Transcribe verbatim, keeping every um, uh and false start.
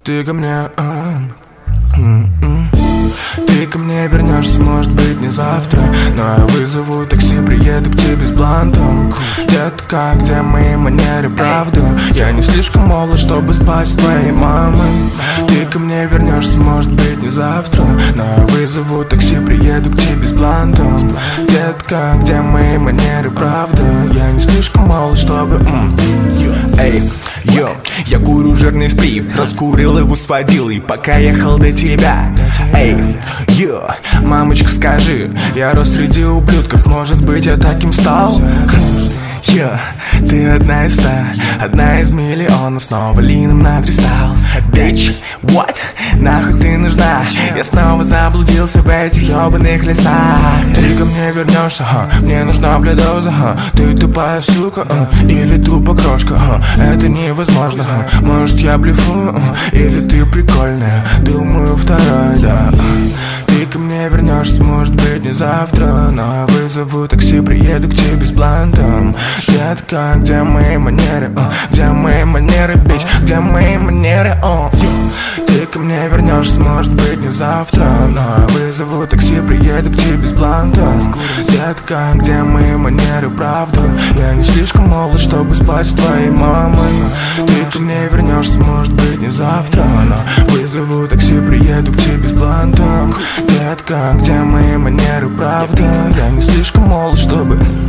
Ты ко мне, а, м-м. Ты ко мне вернешься, может быть, не завтра, но я вызову такси, приеду к тебе с блантом. Детка, где мои манеры, правда? Я не слишком молод, чтобы спать с твоей мамой. Ты ко мне вернешься, может быть, не завтра, но я вызову такси, приеду к тебе с блантом. Детка, где мои манеры, правда? Я не слишком молод, чтобы... Эй, йо, я курю жирный сплив, раскурил его с водилой, пока ехал до тебя. Эй, йо, мамочка, скажи, я рос среди ублюдков, может быть, я таким стал? Йо, ты одна из ста, одна из миллиона, снова лином надристал. Bitch, what? Нахуй ты нужна? Я снова заблудился в этих ебаных лесах. Ты ко мне вернешься, ха, мне нужна блядоза, ха. Ты тупая сука, а, или тупо крошка, ха. Это невозможно, ха. Может я блефую, а, или ты прикольная? Думаю, второй, да. Ты ко мне вернешься, может быть, не завтра, но я вызову такси, приеду к тебе с блантом. Детка, где мои манеры, а? Где мои манеры, бич, где мои манеры, о? Ты ко мне вернешься, может быть, не завтра, но я вызову такси, приеду к тебе с блантом. Детка, где мои манеры, правда? Я не слишком молод, чтобы спать с твоей мамой. Ты ко мне вернешься, может быть, не завтра, но вызову такси, приеду к тебе с блантом. Детка, где мои манеры, правда? Я не слишком молод, чтобы...